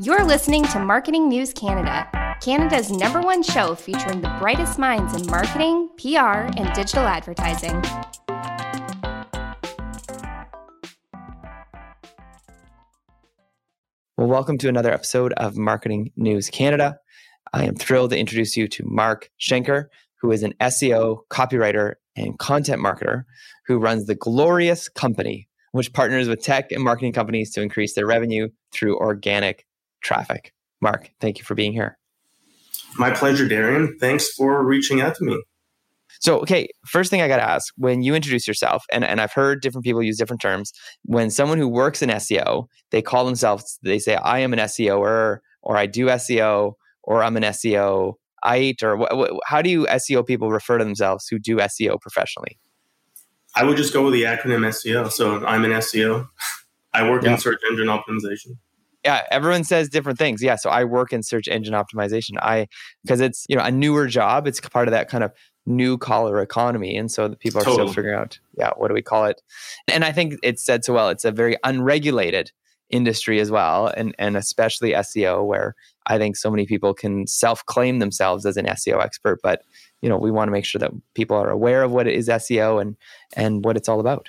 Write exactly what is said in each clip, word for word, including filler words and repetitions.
You're listening to Marketing News Canada, Canada's number one show featuring the brightest minds in marketing, P R, and digital advertising. Well, welcome to another episode of Marketing News Canada. I am thrilled to introduce you to Mark Schenker, who is an S E O, copywriter, and content marketer who runs the Glorious Company, which partners with tech and marketing companies to increase their revenue through organic traffic. Mark, thank you for being here. My pleasure, Darian. Thanks for reaching out to me. So, okay, first thing I got to ask, when you introduce yourself, and, and I've heard different people use different terms, when someone who works in S E O, they call themselves, they say, I am an S E O-er, or I do S E O, or I'm an S E O-ite, or wh- wh- how do you S E O people refer to themselves who do S E O professionally? I would just go with the acronym S E O. So I'm an S E O. I work yeah. in search engine optimization. Yeah, everyone says different things. Yeah, so I work in search engine optimization. I because it's you know a newer job. It's part of that kind of new collar economy, and so the people are totally. still figuring out, yeah, what do we call it? And I think it's said so well. It's a very unregulated industry as well, and and especially S E O, where I think so many people can self-claim themselves as an S E O expert, but you know we want to make sure that people are aware of what it is S E O and and what it's all about.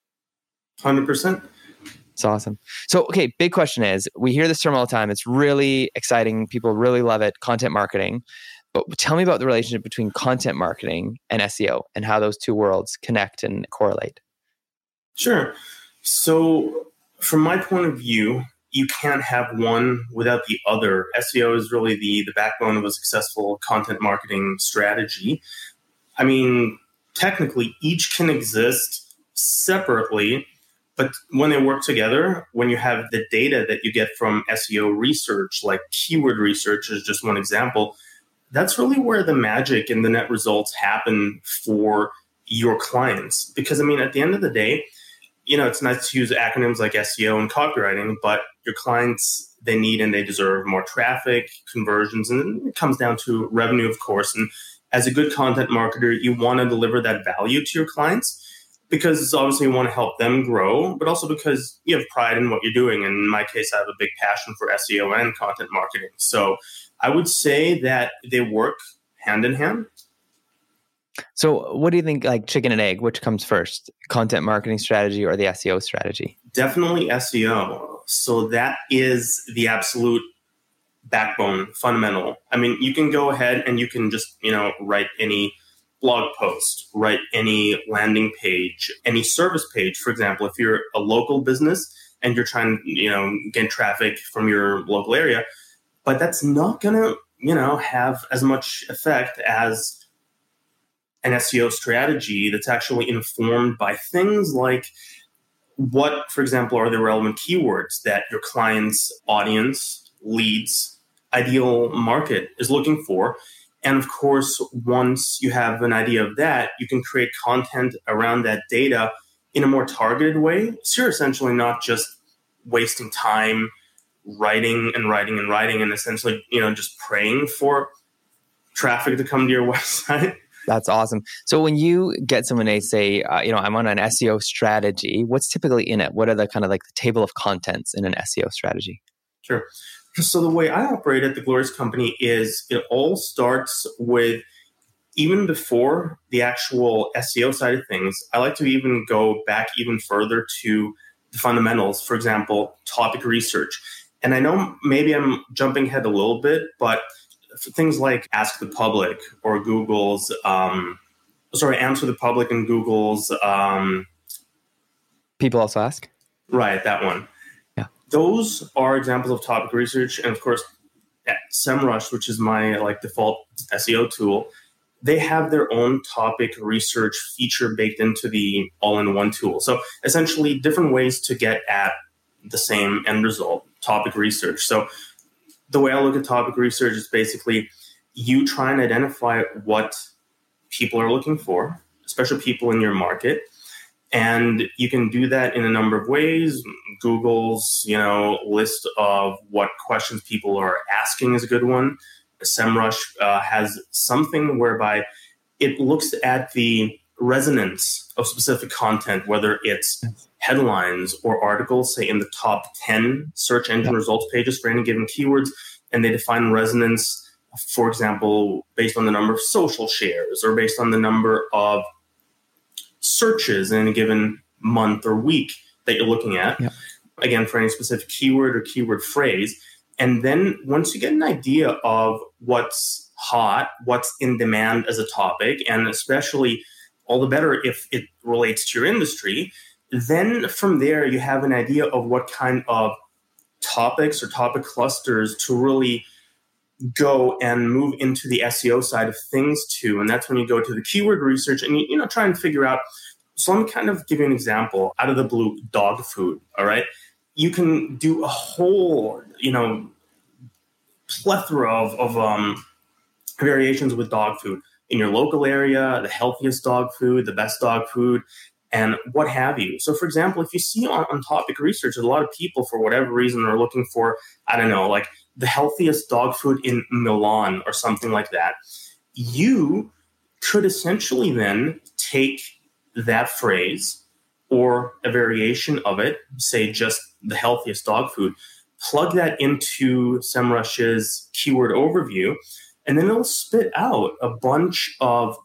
one hundred percent. It's awesome. So, okay, big question is, we hear this term all the time. It's really exciting. People really love it, content marketing. But tell me about the relationship between content marketing and S E O and how those two worlds connect and correlate. Sure. So, from my point of view, you can't have one without the other. S E O is really the, the backbone of a successful content marketing strategy. I mean, technically, each can exist separately. But when they work together, when you have the data that you get from S E O research, like keyword research is just one example, that's really where the magic and the net results happen for your clients. Because, I mean, at the end of the day, you know, it's nice to use acronyms like S E O and copywriting, but your clients, they need and they deserve more traffic, conversions, and it comes down to revenue, of course. And as a good content marketer, you want to deliver that value to your clients, because obviously you want to help them grow, but also because you have pride in what you're doing. And in my case, I have a big passion for S E O and content marketing. So I would say that they work hand in hand. So what do you think, like chicken and egg, which comes first, content marketing strategy or the S E O strategy? Definitely S E O. So that is the absolute backbone, fundamental. I mean, you can go ahead and you can just, you know, write any blog post, write any landing page, any service page. For example, if you're a local business and you're trying to, you know, get traffic from your local area, but that's not going to, you know, have as much effect as an S E O strategy that's actually informed by things like what, for example, are the relevant keywords that your client's audience, leads, ideal market is looking for. And of course, once you have an idea of that, you can create content around that data in a more targeted way. So you're essentially not just wasting time writing and writing and writing and essentially, you know, just praying for traffic to come to your website. That's awesome. So when you get someone, they say, uh, you know, I'm on an S E O strategy, what's typically in it? What are the kind of like the table of contents in an S E O strategy? Sure. So the way I operate at the Glorious Company is it all starts with, even before the actual S E O side of things, I like to even go back even further to the fundamentals. For example, topic research. And I know maybe I'm jumping ahead a little bit, but for things like Ask the Public or Google's, um, sorry, Answer the Public and Google's. Um, People also ask? Right, that one. Those are examples of topic research. And of course, at SEMrush, which is my like default S E O tool, they have their own topic research feature baked into the all-in-one tool. So essentially different ways to get at the same end result, topic research. So the way I look at topic research is basically you try and identify what people are looking for, especially people in your market. And you can do that in a number of ways. Google's, you know, list of what questions people are asking is a good one. SEMrush uh, has something whereby it looks at the resonance of specific content, whether it's headlines or articles, say in the top ten search engine results pages for any given keywords, and they define resonance, for example, based on the number of social shares or based on the number of searches in a given month or week that you're looking at. Yeah. Again, for any specific keyword or keyword phrase. And then once you get an idea of what's hot, what's in demand as a topic, and especially all the better if it relates to your industry, then from there you have an idea of what kind of topics or topic clusters to really go and move into the S E O side of things too. And that's when you go to the keyword research and you, you know, try and figure out. So let me kind of give you an example out of the blue, dog food. All right. You can do a whole, you know, plethora of, of um, variations with dog food in your local area, the healthiest dog food, the best dog food, and what have you. So, for example, if you see on, on topic research, a lot of people, for whatever reason, are looking for, I don't know, like the healthiest dog food in Milan or something like that. You could essentially then take that phrase or a variation of it, say just the healthiest dog food, plug that into SEMrush's keyword overview, and then it'll spit out a bunch of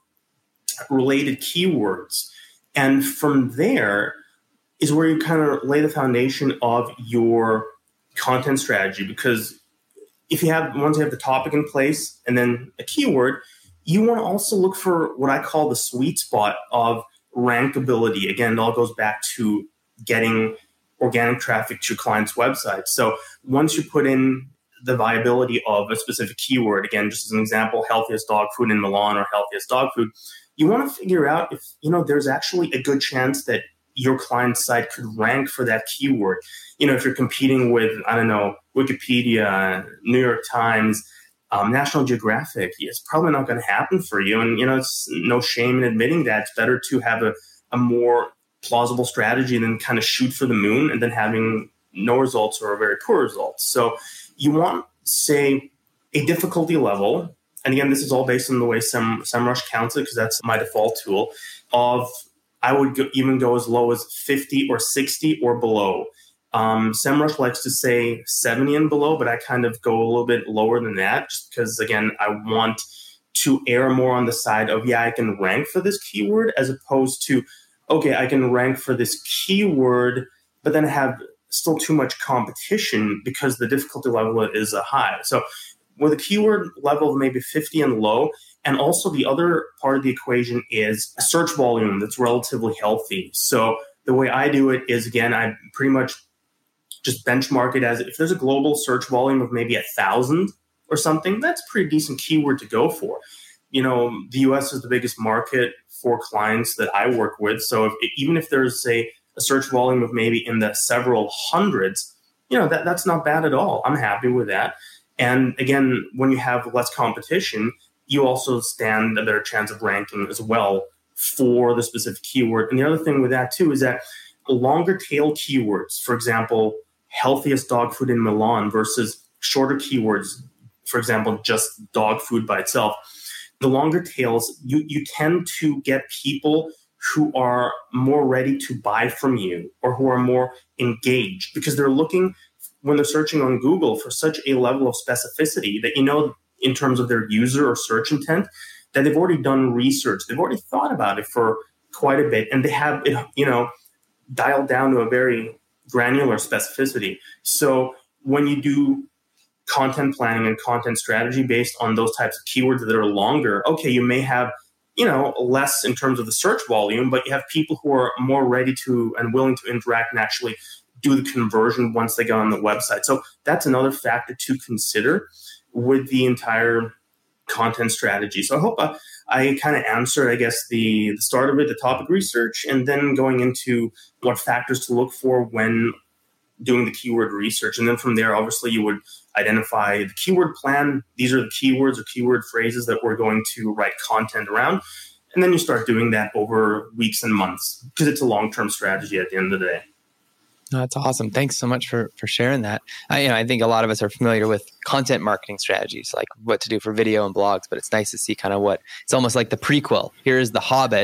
related keywords. And from there is where you kind of lay the foundation of your content strategy. Because if you have, once you have the topic in place and then a keyword, you want to also look for what I call the sweet spot of rankability. Again, it all goes back to getting organic traffic to your client's website. So once you put in the viability of a specific keyword, again, just as an example, healthiest dog food in Milan or healthiest dog food, you want to figure out if, you know, there's actually a good chance that your client's site could rank for that keyword. You know, if you're competing with, I don't know, Wikipedia, New York Times, um, National Geographic, it's probably not going to happen for you. And, you know, it's no shame in admitting that. It's better to have a, a more plausible strategy than kind of shoot for the moon and then having no results or very poor results. So you want, say, a difficulty level. And again, this is all based on the way Sem, SEMrush counts it, because that's my default tool, of I would go, even go as low as fifty or sixty or below. Um, SEMrush likes to say seventy and below, but I kind of go a little bit lower than that just because, again, I want to err more on the side of, yeah, I can rank for this keyword as opposed to, okay, I can rank for this keyword, but then have still too much competition because the difficulty level is a high. So with a keyword level of maybe fifty and low, and also the other part of the equation is a search volume that's relatively healthy. So the way I do it is, again, I pretty much just benchmark it as if there's a global search volume of maybe a thousand or something, that's a pretty decent keyword to go for. You know, the U S is the biggest market for clients that I work with. So if, even if there's, say, a search volume of maybe in the several hundreds, you know, that, that's not bad at all. I'm happy with that. And again, when you have less competition, you also stand a better chance of ranking as well for the specific keyword. And the other thing with that too is that longer tail keywords, for example, healthiest dog food in Milan versus shorter keywords, for example, just dog food by itself, the longer tails, you, you tend to get people who are more ready to buy from you or who are more engaged because they're looking, when they're searching on Google, for such a level of specificity that, you know, in terms of their user or search intent, that they've already done research. They've already thought about it for quite a bit, and they have it, you know, dialed down to a very granular specificity. So when you do content planning and content strategy based on those types of keywords that are longer, okay, you may have, you know, less in terms of the search volume, but you have people who are more ready to and willing to interact and actually do the conversion once they get on the website. So that's another factor to consider with the entire content strategy. So I hope I, I kind of answered, I guess, the, the start of it, the topic research, and then going into what factors to look for when doing the keyword research. And then from there, obviously, you would identify the keyword plan. These are the keywords or keyword phrases that we're going to write content around. And then you start doing that over weeks and months because it's a long-term strategy at the end of the day. No, that's awesome. Thanks so much for for sharing that. I, you know, I think a lot of us are familiar with content marketing strategies, like what to do for video and blogs, but it's nice to see kind of what, it's almost like the prequel. Here's The Hobbit,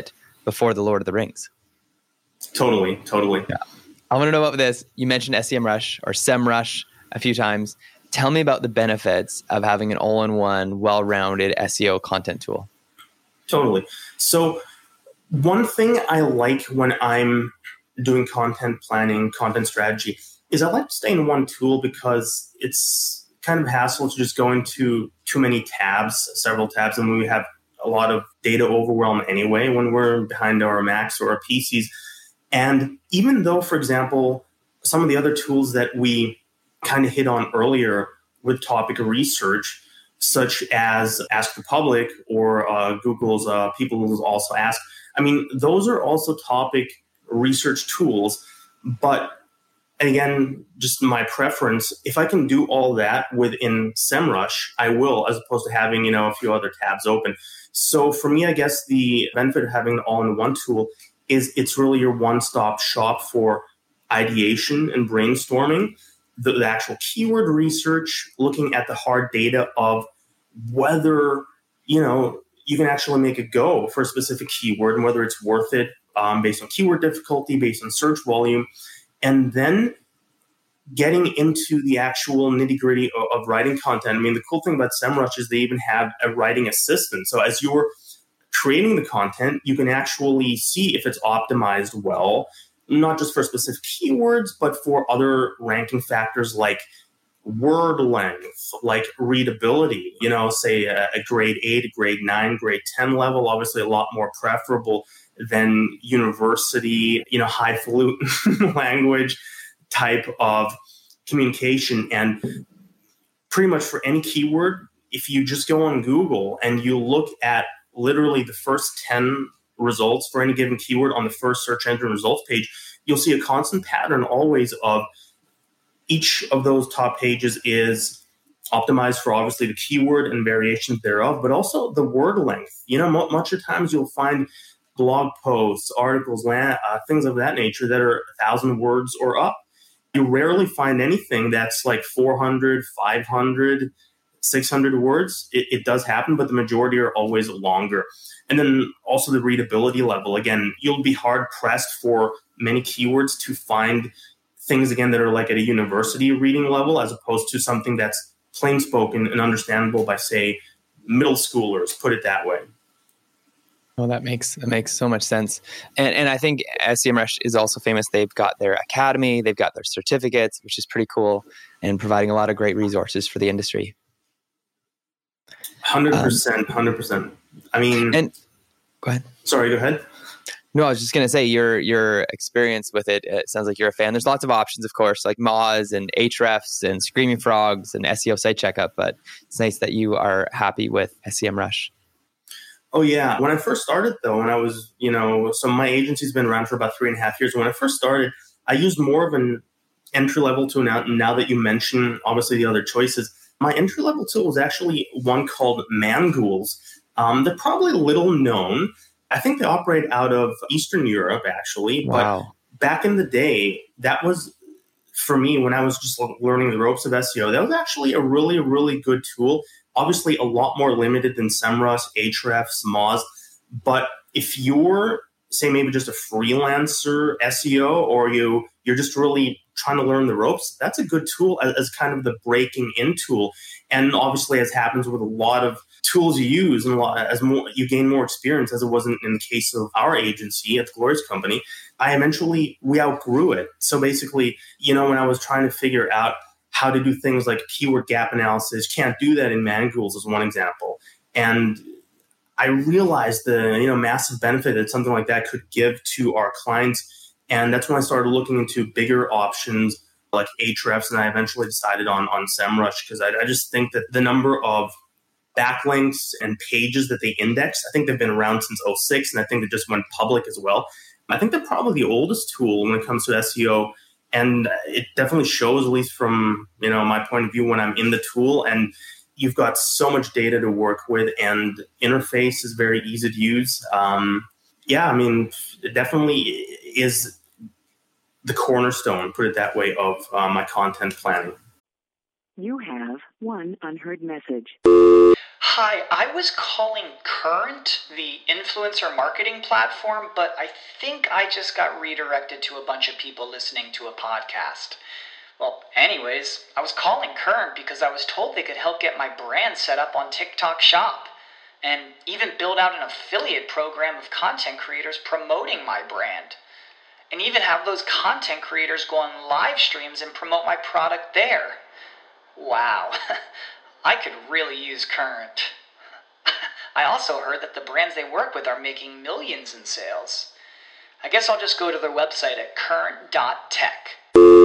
before the Lord of the Rings. Totally, totally. Yeah. I want to know about this. You mentioned SEMrush or SEMrush a few times. Tell me about the benefits of having an all-in-one, well-rounded S E O content tool. Totally. So one thing I like when I'm doing content planning, content strategy, is I like to stay in one tool because it's kind of hassle to just go into too many tabs, several tabs, and we have a lot of data overwhelm anyway when we're behind our Macs or our P Cs. And even though, for example, some of the other tools that we kind of hit on earlier with topic research, such as Ask the Public or uh, Google's uh, People Will Also Ask, I mean, those are also topic research tools. But again, just my preference, if I can do all that within SEMrush, I will, as opposed to having, you know, a few other tabs open. So for me, I guess the benefit of having an all-in-one tool is it's really your one-stop shop for ideation and brainstorming, the, the actual keyword research, looking at the hard data of whether, you know, you can actually make a go for a specific keyword and whether it's worth it um, based on keyword difficulty, based on search volume, and then getting into the actual nitty-gritty of, of writing content. I mean, the cool thing about SEMrush is they even have a writing assistant. So as you're creating the content, you can actually see if it's optimized well, not just for specific keywords, but for other ranking factors like word length, like readability, you know, say a, a grade eight, grade nine, grade ten level, obviously a lot more preferable than university, you know, highfalutin language type of communication. And pretty much for any keyword, if you just go on Google and you look at literally the first ten results for any given keyword on the first search engine results page, you'll see a constant pattern always of each of those top pages is optimized for obviously the keyword and variations thereof, but also the word length. You know, m- much of times you'll find blog posts, articles, uh, things of that nature that are a thousand words or up. You rarely find anything that's like four hundred, five hundred, six hundred words. It, it does happen, but the majority are always longer. And then also the readability level. Again, you'll be hard pressed for many keywords to find things, again, that are like at a university reading level, as opposed to something that's plain spoken and understandable by, say, middle schoolers, put it that way. Well, that makes that makes so much sense. And and I think SEMrush is also famous. They've got their academy, they've got their certificates, which is pretty cool, and providing a lot of great resources for the industry. one hundred percent, one hundred percent. I mean... And go ahead. Sorry, go ahead. No, I was just going to say your your experience with it, it sounds like you're a fan. There's lots of options, of course, like Moz and Ahrefs and Screaming Frogs and S E O Site Checkup, but it's nice that you are happy with SEMrush. Oh, yeah. When I first started, though, when I was, you know, so my agency's been around for about three and a half years. When I first started, I used more of an entry-level tool. Now, now that you mention, obviously, the other choices, my entry-level tool was actually one called Mangools. Um, they're probably little known. I think they operate out of Eastern Europe, actually. Wow. But back in the day, that was, for me, when I was just learning the ropes of S E O, that was actually a really, really good tool. Obviously, a lot more limited than SEMrush, Ahrefs, Moz. But if you're, say, maybe just a freelancer S E O, or you, you're just really trying to learn the ropes, that's a good tool as, as kind of the breaking in tool. And obviously, as happens with a lot of tools you use, and a lot, as more you gain more experience, as it wasn't in the case of our agency at the Glorious Company, I eventually, we outgrew it. So basically, you know, when I was trying to figure out how to do things like keyword gap analysis, can't do that in Mangools as one example. And I realized the, you know, massive benefit that something like that could give to our clients. And that's when I started looking into bigger options like Ahrefs, and I eventually decided on, on SEMrush, because I, I just think that the number of backlinks and pages that they index, I think they've been around since oh six, and I think they just went public as well. I think they're probably the oldest tool when it comes to S E O, and it definitely shows, at least from, you know, my point of view when I'm in the tool. And you've got so much data to work with, and interface is very easy to use. Um, yeah, I mean, it definitely is the cornerstone, put it that way, of uh, my content planning. You have one unheard message. Hi, I was calling Current, the influencer marketing platform, but I think I just got redirected to a bunch of people listening to a podcast. Well, anyways, I was calling Current because I was told they could help get my brand set up on TikTok Shop, and even build out an affiliate program of content creators promoting my brand, and even have those content creators go on live streams and promote my product there. Wow. I could really use Current. I also heard that the brands they work with are making millions in sales. I guess I'll just go to their website at current dot tech.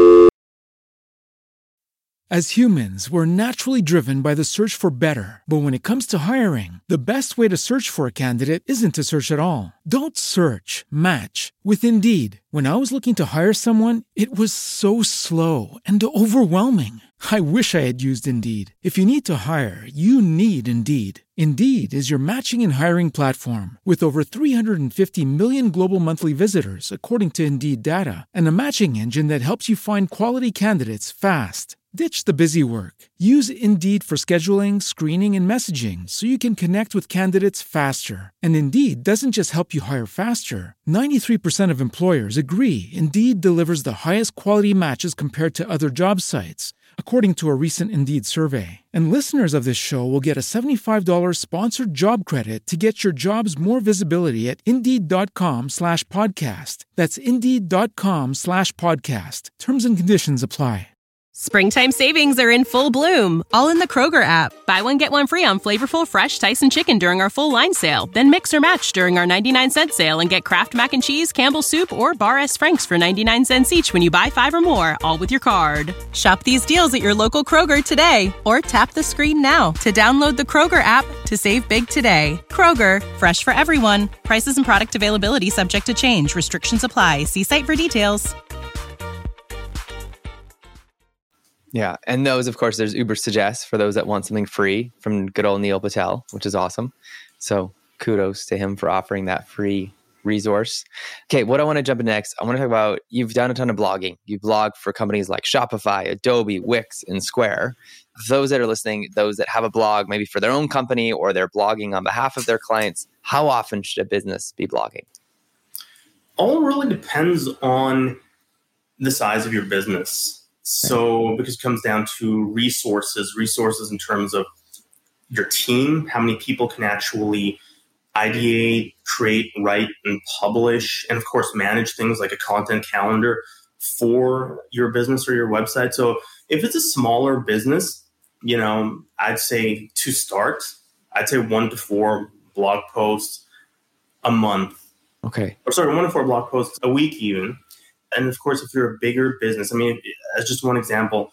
As humans, we're naturally driven by the search for better. But when it comes to hiring, the best way to search for a candidate isn't to search at all. Don't search, match with Indeed. When I was looking to hire someone, it was so slow and overwhelming. I wish I had used Indeed. If you need to hire, you need Indeed. Indeed is your matching and hiring platform with over three hundred fifty million global monthly visitors, according to Indeed data, and a matching engine that helps you find quality candidates fast. Ditch the busy work. Use Indeed for scheduling, screening, and messaging so you can connect with candidates faster. And Indeed doesn't just help you hire faster. ninety-three percent of employers agree Indeed delivers the highest quality matches compared to other job sites, according to a recent Indeed survey. And listeners of this show will get a seventy-five dollars sponsored job credit to get your jobs more visibility at Indeed.com slash podcast. That's Indeed.com slash podcast. Terms and conditions apply. Springtime savings are in full bloom, all in the Kroger app. Buy one, get one free on flavorful, fresh Tyson chicken during our full line sale. Then mix or match during our ninety-nine cent sale and get Kraft Mac and Cheese, Campbell's Soup, or Bar S. Frank's for ninety-nine cents each when you buy five or more, all with your card. Shop these deals at your local Kroger today, or tap the screen now to download the Kroger app to save big today. Kroger, fresh for everyone. Prices and product availability subject to change. Restrictions apply. See site for details. Yeah. And those, of course, there's Uber Suggest for those that want something free from good old Neil Patel, which is awesome. So kudos to him for offering that free resource. Okay. What I want to jump into next, I want to talk about, you've done a ton of blogging. You blog for companies like Shopify, Adobe, Wix, and Square. Those that are listening, those that have a blog, maybe for their own company or they're blogging on behalf of their clients, how often should a business be blogging? All really depends on the size of your business. So because it comes down to resources, resources in terms of your team, how many people can actually ideate, create, write, and publish, and of course, manage things like a content calendar for your business or your website. So if it's a smaller business, you know, I'd say to start, I'd say one to four blog posts a month. Okay. Or sorry, one to four blog posts a week even. And of course, if you're a bigger business, I mean, as just one example,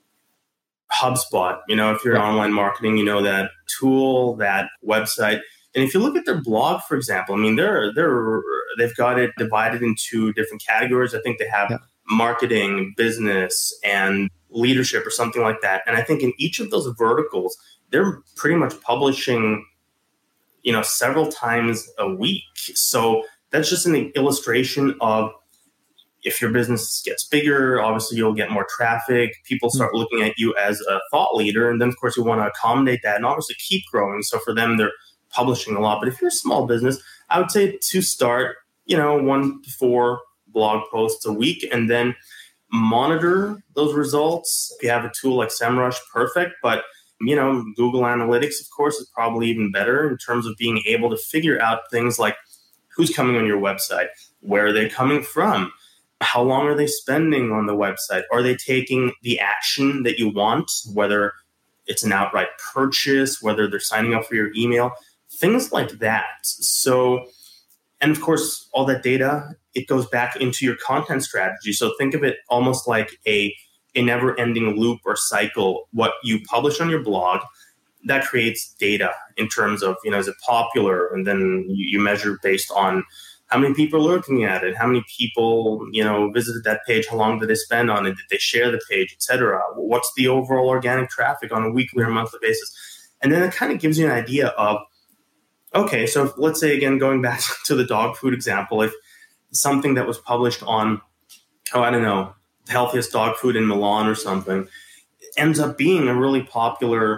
HubSpot, you know, if you're in online marketing, you know, that tool, that website. And if you look at their blog, for example, I mean, they're, they're, they've got it divided into different categories. I think they have yeah. marketing, business, and leadership or something like that. And I think in each of those verticals, they're pretty much publishing, you know, several times a week. So that's just an illustration of, if your business gets bigger, obviously you'll get more traffic. People start looking at you as a thought leader. And then, of course, you want to accommodate that and obviously keep growing. So for them, they're publishing a lot. But if you're a small business, I would say to start, you know, one to four blog posts a week and then monitor those results. If you have a tool like SEMrush, perfect. But, you know, Google Analytics, of course, is probably even better in terms of being able to figure out things like who's coming on your website, where are they coming from? How long are they spending on the website? Are they taking the action that you want, whether it's an outright purchase, whether they're signing up for your email, things like that. So, and of course, all that data, it goes back into your content strategy. So think of it almost like a, a never-ending loop or cycle. What you publish on your blog, that creates data in terms of, you know, is it popular? And then you, you measure based on how many people are looking at it? How many people, you know, visited that page? How long did they spend on it? Did they share the page, et cetera? What's the overall organic traffic on a weekly or monthly basis? And then it kind of gives you an idea of, okay, so if, let's say, again, going back to the dog food example, if something that was published on, oh, I don't know, the healthiest dog food in Milan or something, ends up being a really popular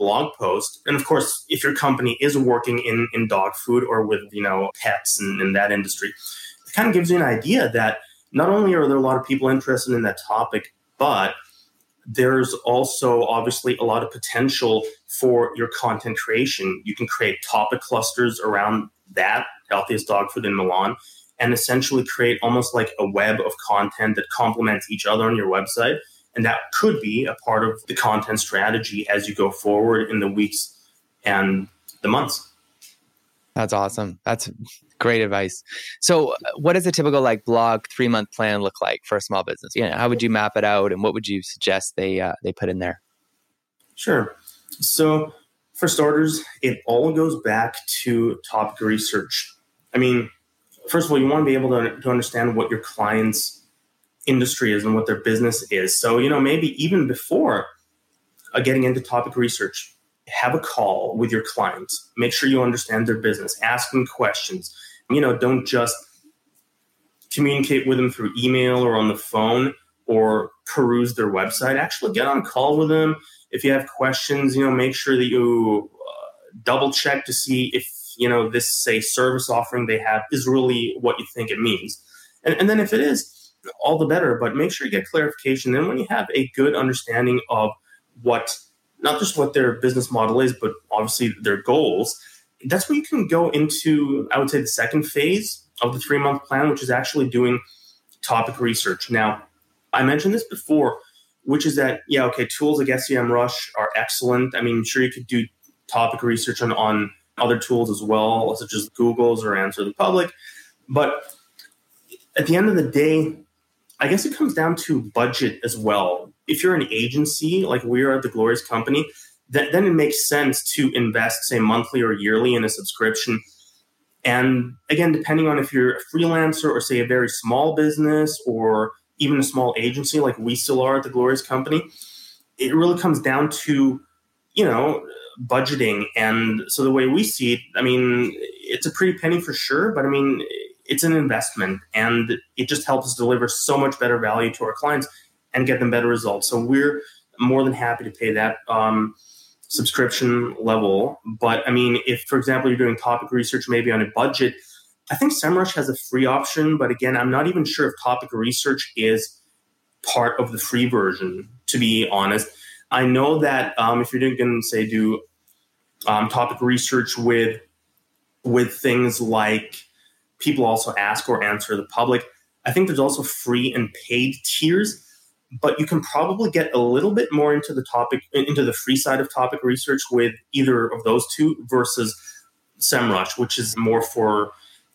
blog post. And of course, if your company is working in, in dog food or with, you know, pets and in that industry, it kind of gives you an idea that not only are there a lot of people interested in that topic, but there's also obviously a lot of potential for your content creation. You can create topic clusters around that, healthiest dog food in Milan, and essentially create almost like a web of content that complements each other on your website. And that could be a part of the content strategy as you go forward in the weeks and the months. That's awesome. That's great advice. So what does a typical like blog three-month plan look like for a small business? Yeah, how would you map it out, and what would you suggest they uh, they put in there? Sure. So for starters, it all goes back to topic research. I mean, first of all, you want to be able to, to understand what your client's industry is and what their business is. So, you know, maybe even before uh, getting into topic research, have a call with your clients. Make sure you understand their business. Ask them questions. You know, don't just communicate with them through email or on the phone or peruse their website. Actually get on a call with them. If you have questions, you know, make sure that you uh, double check to see if, you know, this, say, service offering they have is really what you think it means. And, and then if it is, all the better, but make sure you get clarification. Then when you have a good understanding of what, not just what their business model is, but obviously their goals, that's where you can go into, I would say, the second phase of the three-month plan, which is actually doing topic research. Now, I mentioned this before, which is that, yeah, okay, tools like SEMrush are excellent. I mean, I'm sure you could do topic research on, on other tools as well, such as Google's or Answer the Public. But at the end of the day, I guess it comes down to budget as well. If you're an agency like we are at The Glorious Company, th- then it makes sense to invest, say, monthly or yearly in a subscription. And again, depending on if you're a freelancer or, say, a very small business or even a small agency like we still are at The Glorious Company, it really comes down to, you know, budgeting. And so the way we see it, I mean, it's a pretty penny for sure, but I mean, it's an investment, and it just helps us deliver so much better value to our clients and get them better results. So we're more than happy to pay that um, subscription level. But I mean, if, for example, you're doing topic research maybe on a budget, I think SEMrush has a free option. But again, I'm not even sure if topic research is part of the free version, to be honest. I know that um, if you're going to, say, do um, topic research with with things like People Also Ask or Answer the Public, I think there's also free and paid tiers, but you can probably get a little bit more into the topic, into the free side of topic research with either of those two versus SEMrush, which is more for,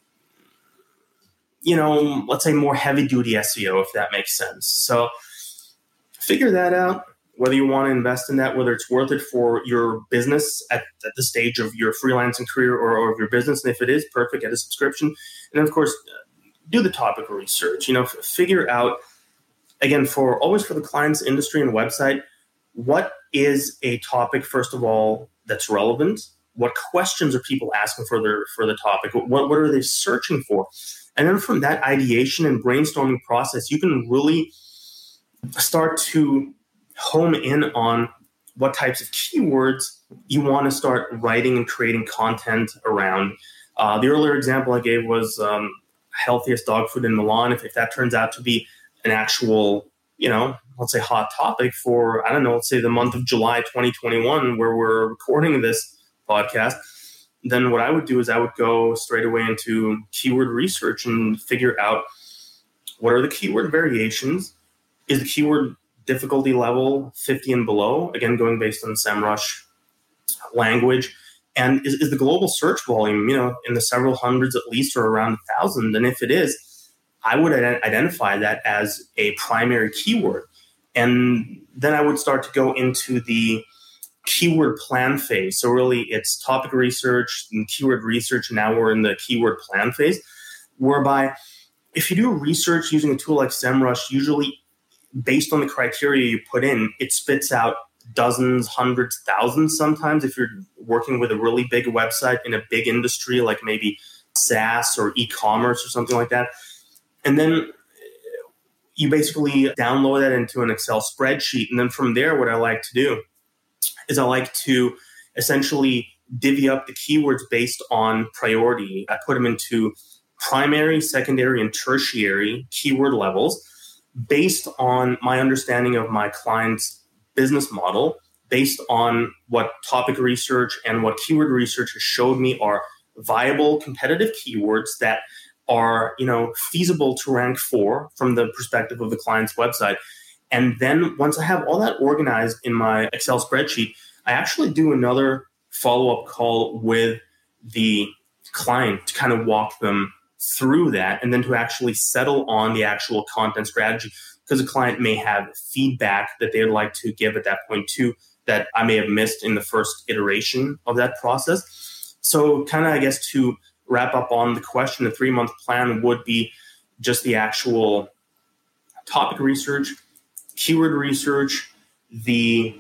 you know, let's say more heavy duty S E O, if that makes sense. So figure that out, whether you want to invest in that, whether it's worth it for your business at, at the stage of your freelancing career or, or of your business. And if it is, perfect, get a subscription. And then, of course, do the topic research, you know, f- figure out, again, for always for the client's industry and website, what is a topic, first of all, that's relevant? What questions are people asking for their for the topic? What, what are they searching for? And then from that ideation and brainstorming process, you can really start to hone in on what types of keywords you want to start writing and creating content around. Uh, the earlier example I gave was um, healthiest dog food in Milan. If, if that turns out to be an actual, you know, let's say hot topic for, I don't know, let's say the month of July twenty twenty-one, where we're recording this podcast, then what I would do is I would go straight away into keyword research and figure out what are the keyword variations. Is the keyword difficulty level fifty and below? Again, going based on SEMrush language. And is, is the global search volume, you know, in the several hundreds at least, or around a thousand? And if it is, I would ident- identify that as a primary keyword. And then I would start to go into the keyword plan phase. So really it's topic research and keyword research. And now we're in the keyword plan phase, whereby if you do research using a tool like SEMrush, usually based on the criteria you put in, it spits out dozens, hundreds, thousands sometimes if you're working with a really big website in a big industry like maybe SaaS or e-commerce or something like that. And then you basically download that into an Excel spreadsheet. And then from there, what I like to do is I like to essentially divvy up the keywords based on priority. I put them into primary, secondary, and tertiary keyword levels based on my understanding of my client's business model, based on what topic research and what keyword research has showed me are viable competitive keywords that are, you know, feasible to rank for from the perspective of the client's website. And then once I have all that organized in my Excel spreadsheet, I actually do another follow-up call with the client to kind of walk them through that and then to actually settle on the actual content strategy, because the client may have feedback that they would like to give at that point too that I may have missed in the first iteration of that process. So kind of, I guess, to wrap up on the question, the three-month plan would be just the actual topic research, keyword research, the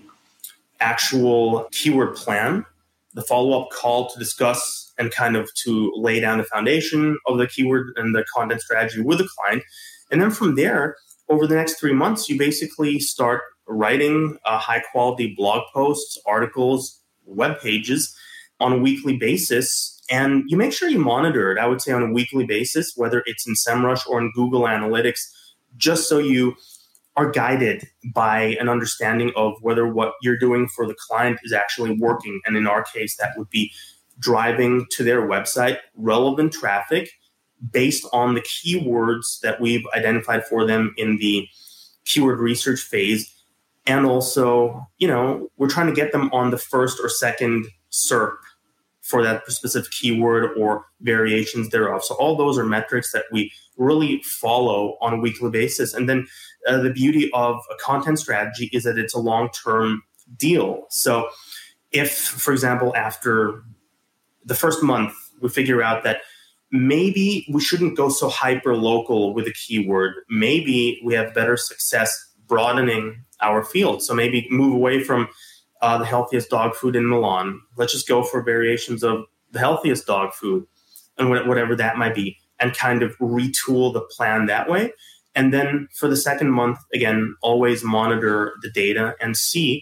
actual keyword plan, the follow-up call to discuss and kind of to lay down the foundation of the keyword and the content strategy with the client. And then from there, over the next three months, you basically start writing uh, high-quality blog posts, articles, web pages on a weekly basis. And you make sure you monitor it, I would say, on a weekly basis, whether it's in SEMrush or in Google Analytics, just so you are guided by an understanding of whether what you're doing for the client is actually working. And in our case, that would be driving to their website relevant traffic based on the keywords that we've identified for them in the keyword research phase. And also, you know, we're trying to get them on the first or second S E R P for that specific keyword or variations thereof. So all those are metrics that we really follow on a weekly basis. And then uh, the beauty of a content strategy is that it's a long-term deal. So if, for example, after the first month, we figure out that maybe we shouldn't go so hyper-local with a keyword, maybe we have better success broadening our field. So maybe move away from uh, the healthiest dog food in Milan. Let's just go for variations of the healthiest dog food and wh- whatever that might be, and kind of retool the plan that way. And then for the second month, again, always monitor the data and see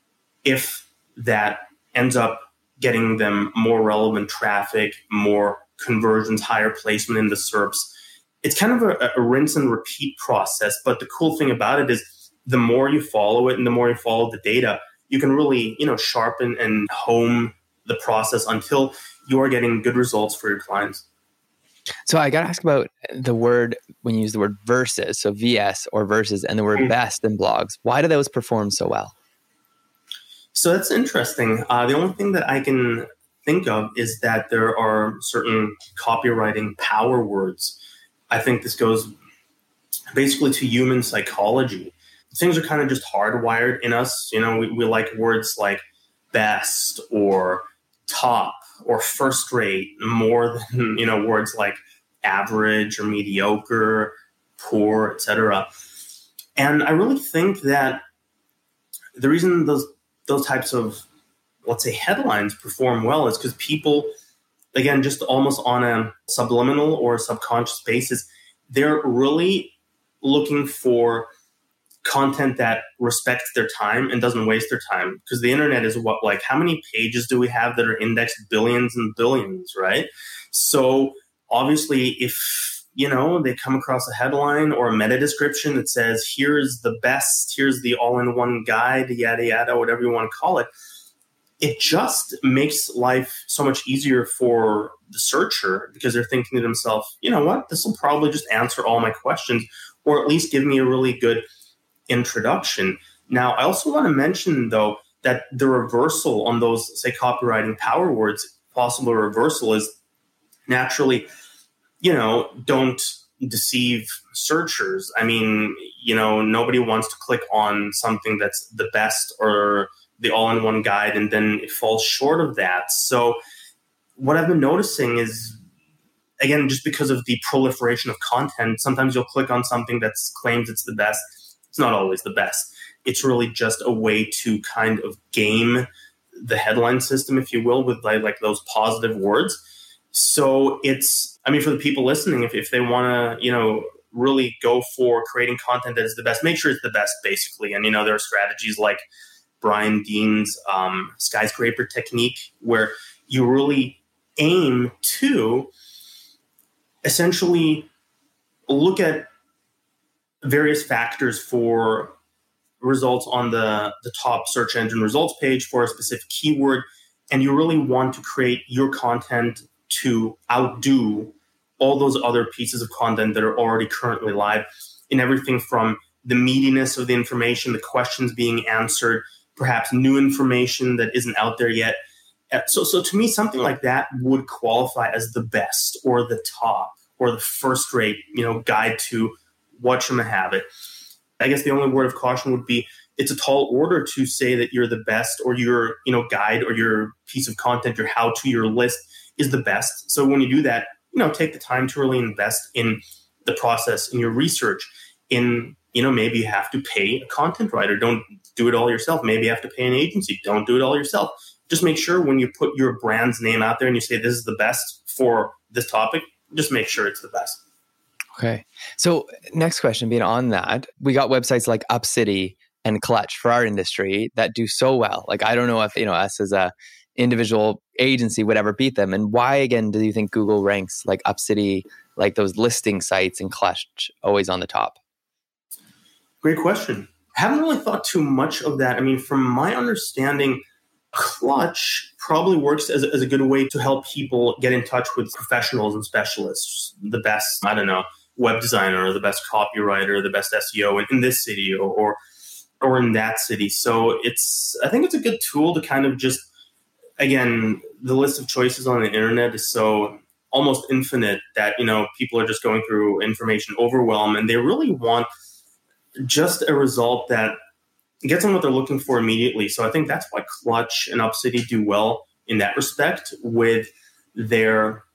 if that ends up getting them more relevant traffic, more conversions, higher placement in the S E R Ps. It's kind of a, a rinse and repeat process. But the cool thing about it is the more you follow it and the more you follow the data, you can really, you know, sharpen and hone the process until you are getting good results for your clients. So I got to ask about the word, when you use the word versus, so V S or versus, and the word mm-hmm. best in blogs. Why do those perform so well? So that's interesting. Uh, the only thing that I can think of is that there are certain copywriting power words. I think this goes basically to human psychology. Things are kind of just hardwired in us. You know, we, we like words like best or top or first rate more than, you know, words like average or mediocre, poor, et cetera. And I really think that the reason those those types of, let's say, headlines perform well is because people, again, just almost on a subliminal or subconscious basis, they're really looking for content that respects their time and doesn't waste their time. Because the internet is what, like, how many pages do we have that are indexed billions and billions, right? So obviously, if, you know, they come across a headline or a meta description that says, here's the best, here's the all-in-one guide, yada, yada, whatever you want to call it, it just makes life so much easier for the searcher because they're thinking to themselves, you know what, this will probably just answer all my questions or at least give me a really good introduction. Now, I also want to mention, though, that the reversal on those, say, copywriting power words, possible reversal is naturally, you know, don't deceive searchers. I mean, you know, nobody wants to click on something that's the best or the all-in-one guide and then it falls short of that. So what I've been noticing is, again, just because of the proliferation of content, sometimes you'll click on something that claims it's the best. It's not always the best. It's really just a way to kind of game the headline system, if you will, with like, like those positive words. So it's, I mean, for the people listening, if, if they want to, you know, really go for creating content that is the best, make sure it's the best, basically. And, you know, there are strategies like Brian Dean's um, skyscraper technique, where you really aim to essentially look at various factors for results on the, the top search engine results page for a specific keyword, and you really want to create your content to outdo all those other pieces of content that are already currently live in everything from the meatiness of the information, the questions being answered, perhaps new information that isn't out there yet. So, so to me, something like that would qualify as the best or the top or the first rate, you know, guide to watch them and have it. I guess the only word of caution would be it's a tall order to say that you're the best or your, you know, guide or your piece of content, your how-to, your list is the best. So when you do that, you know, take the time to really invest in the process, in your research, in, you know, maybe you have to pay a content writer. Don't do it all yourself. Maybe you have to pay an agency. Don't do it all yourself. Just make sure when you put your brand's name out there and you say this is the best for this topic, just make sure it's the best. Okay. So next question being on that, we got websites like UpCity and Clutch for our industry that do so well. Like, I don't know if, you know, us as a individual agency would ever beat them. And why, again, do you think Google ranks like UpCity, like those listing sites, and Clutch always on the top? Great question. I haven't really thought too much of that. I mean, from my understanding, Clutch probably works as a, as a good way to help people get in touch with professionals and specialists, the best, I don't know, web designer, or the best copywriter, the best S E O in, in this city or, or or in that city. So it's, I think it's a good tool to kind of just, again, the list of choices on the internet is so almost infinite that, you know, people are just going through information overwhelm, and they really want just a result that gets them what they're looking for immediately. So I think that's why Clutch and UpCity do well in that respect with their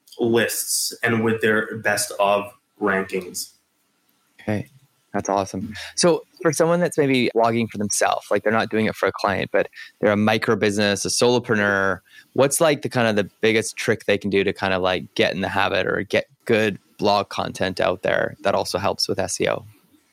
lists and with their best of rankings. Okay. That's awesome. So for someone that's maybe blogging for themselves, like they're not doing it for a client, but they're a micro business, a solopreneur, what's like the kind of the biggest trick they can do to kind of like get in the habit or get good blog content out there that also helps with S E O?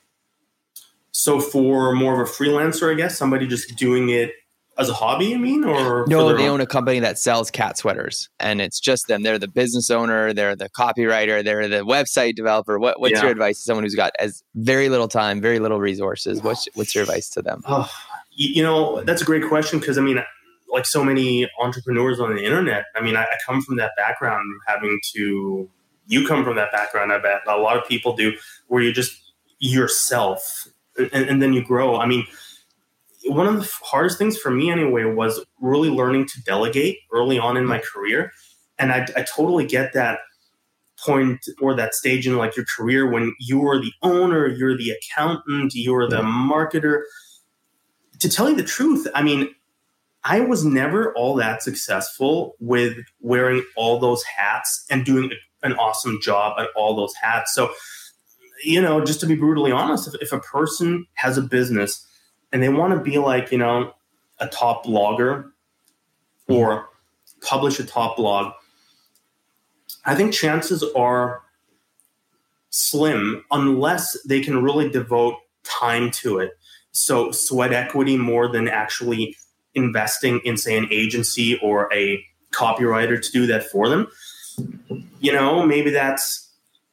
So for more of a freelancer, I guess, somebody just doing it as a hobby, you mean? Or no, they own a company that sells cat sweaters, and it's just them. They're the business owner, they're the copywriter, they're the website developer. What, what's yeah. your advice to someone who's got as very little time, very little resources? What's what's your advice to them? Uh, you know, that's a great question, because I mean, like so many entrepreneurs on the internet, I mean, I, I come from that background, having to, you come from that background, I bet a lot of people do, where you're just yourself, and, and then you grow. I mean, one of the hardest things for me anyway was really learning to delegate early on in my career. And I, I totally get that point or that stage in like your career when you're the owner, you're the accountant, you're the marketer. To tell you the truth, I mean, I was never all that successful with wearing all those hats and doing an awesome job at all those hats. So, you know, just to be brutally honest, if, if a person has a business and they want to be like, you know, a top blogger or publish a top blog, I think chances are slim unless they can really devote time to it. So sweat equity more than actually investing in, say, an agency or a copywriter to do that for them. You know, maybe that's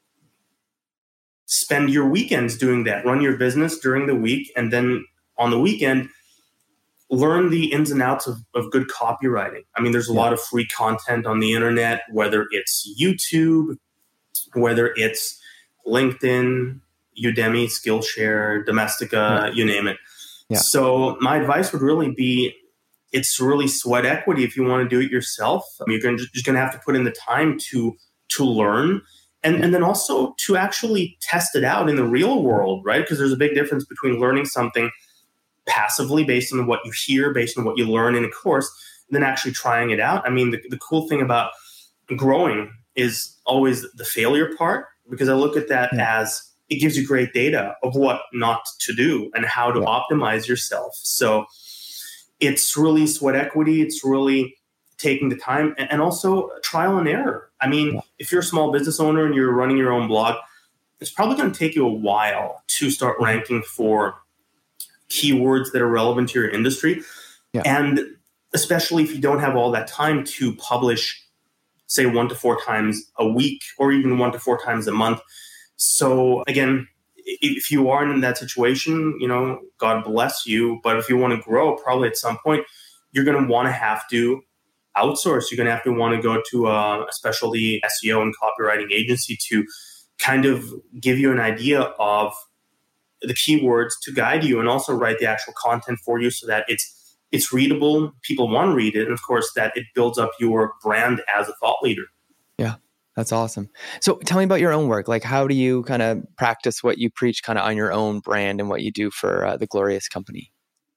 spend your weekends doing that. Run your business during the week, and then on the weekend, learn the ins and outs of, of good copywriting. I mean, there's a yeah. lot of free content on the internet, whether it's YouTube, whether it's LinkedIn, Udemy, Skillshare, Domestika, yeah. you name it. Yeah. So my advice would really be, it's really sweat equity if you want to do it yourself. I mean, you're just going to have to put in the time to to learn. And, and then also to actually test it out in the real world, right? Because there's a big difference between learning something passively based on what you hear, based on what you learn in a course, and then actually trying it out. I mean, the, the cool thing about growing is always the failure part, because I look at that yeah. as it gives you great data of what not to do and how to yeah. optimize yourself. So it's really sweat equity. It's really taking the time, and also trial and error. I mean, yeah. if you're a small business owner and you're running your own blog, it's probably going to take you a while to start ranking for keywords that are relevant to your industry. Yeah. And especially if you don't have all that time to publish, say, one to four times a week or even one to four times a month. So again, if you are in that situation, you know, God bless you. But if you want to grow, probably at some point, you're going to want to have to outsource. You're going to have to want to go to a, a specialty S E O and copywriting agency to kind of give you an idea of the keywords to guide you and also write the actual content for you so that it's it's readable, people want to read it, and of course that it builds up your brand as a thought leader. Yeah, that's awesome. So tell me about your own work. Like, how do you kind of practice what you preach kind of on your own brand and what you do for uh, the Glorious Company?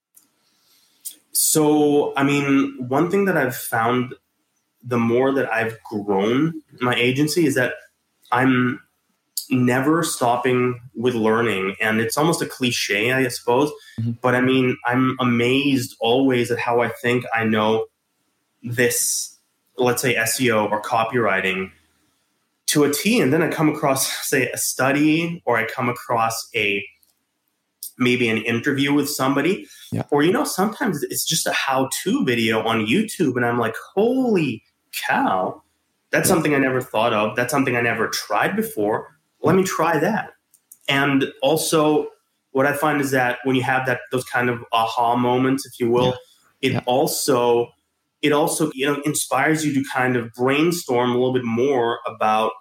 So, I mean, one thing that I've found the more that I've grown my agency is that I'm never stopping with learning. And it's almost a cliche, I suppose. Mm-hmm. But I mean, I'm amazed always at how I think I know this, let's say S E O or copywriting to a T. And then I come across, say, a study, or I come across a maybe an interview with somebody, yeah. or, you know, sometimes it's just a how-to video on YouTube. And I'm like, holy cow, that's something I never thought of. That's something I never tried before. Let me try that. And also what I find is that when you have that, those kind of aha moments, if you will, yeah. it yeah. also, it also, you know, inspires you to kind of brainstorm a little bit more about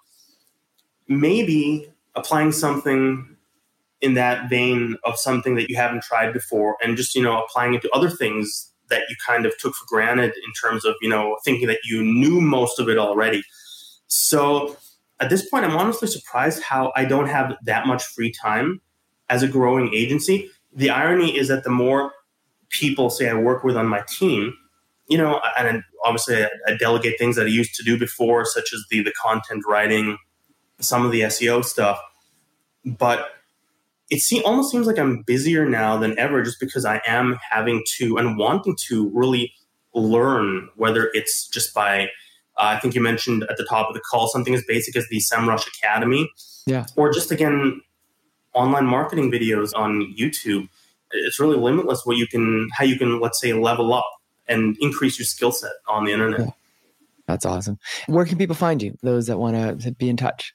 maybe applying something in that vein of something that you haven't tried before, and just, you know, applying it to other things that you kind of took for granted in terms of, you know, thinking that you knew most of it already. So at this point, I'm honestly surprised how I don't have that much free time as a growing agency. The irony is that the more people, say, I work with on my team, you know, and obviously I, I delegate things that I used to do before, such as the, the content writing, some of the S E O stuff. But it seem, almost seems like I'm busier now than ever, just because I am having to and wanting to really learn, whether it's just by, uh, I think you mentioned at the top of the call, something as basic as the SEMrush Academy, yeah, or just, again, online marketing videos on YouTube. It's really limitless what you can, how you can, let's say, level up and increase your skill set on the internet. Yeah. That's awesome. Where can people find you, those that want to be in touch?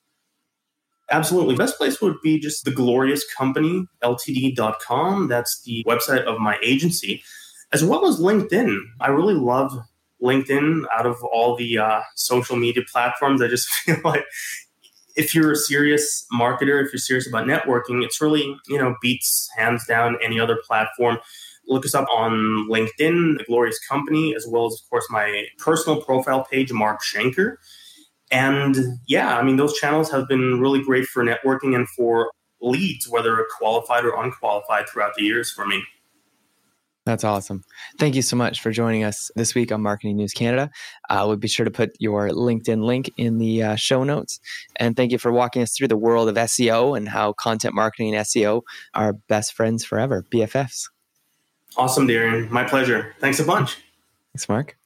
Absolutely. Best place would be just the glorious company L T D dot com. That's the website of my agency, as well as LinkedIn. I really love LinkedIn out of all the uh, social media platforms. I just feel like if you're a serious marketer, if you're serious about networking, it's really, you know, beats hands down any other platform. Look us up on LinkedIn, the Glorious Company, as well as, of course, my personal profile page, Mark Schenker. And yeah, I mean, those channels have been really great for networking and for leads, whether qualified or unqualified, throughout the years for me. That's awesome. Thank you so much for joining us this week on Marketing News Canada. Uh, we'll be sure to put your LinkedIn link in the uh, show notes. And thank you for walking us through the world of S E O and how content marketing and S E O are best friends forever, B F Fs. Awesome, Darren. My pleasure. Thanks a bunch. Thanks, Mark.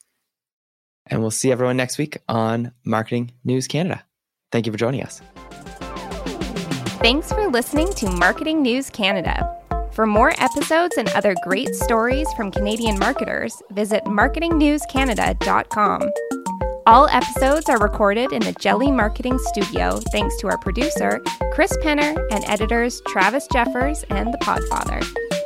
And we'll see everyone next week on Marketing News Canada. Thank you for joining us. Thanks for listening to Marketing News Canada. For more episodes and other great stories from Canadian marketers, visit marketing news canada dot com. All episodes are recorded in the Jelly Marketing Studio thanks to our producer, Chris Penner, and editors Travis Jeffers and The Podfather.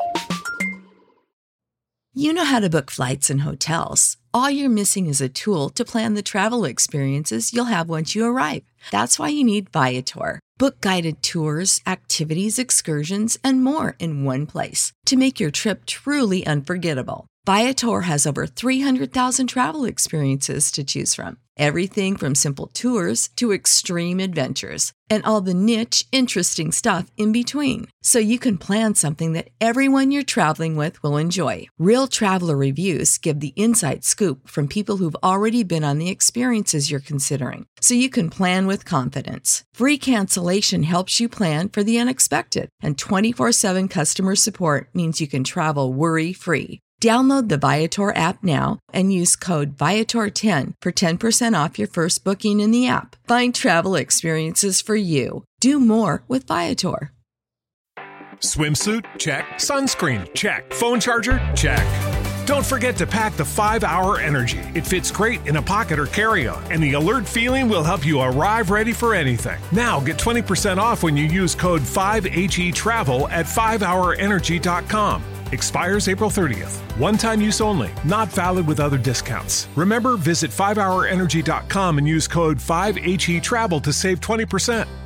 You know how to book flights and hotels. All you're missing is a tool to plan the travel experiences you'll have once you arrive. That's why you need Viator. Book guided tours, activities, excursions, and more in one place to make your trip truly unforgettable. Viator has over three hundred thousand travel experiences to choose from. Everything from simple tours to extreme adventures and all the niche, interesting stuff in between. So you can plan something that everyone you're traveling with will enjoy. Real traveler reviews give the inside scoop from people who've already been on the experiences you're considering. So you can plan with confidence. Free cancellation helps you plan for the unexpected. And twenty-four seven customer support means you can travel worry-free. Download the Viator app now and use code Viator ten for ten percent off your first booking in the app. Find travel experiences for you. Do more with Viator. Swimsuit? Check. Sunscreen? Check. Phone charger? Check. Don't forget to pack the five hour Energy. It fits great in a pocket or carry-on, and the alert feeling will help you arrive ready for anything. Now get twenty percent off when you use code five H E travel at five hour energy dot com. Expires April thirtieth. One-time use only. Not valid with other discounts. Remember, visit five hour energy dot com and use code five H E travel to save twenty percent.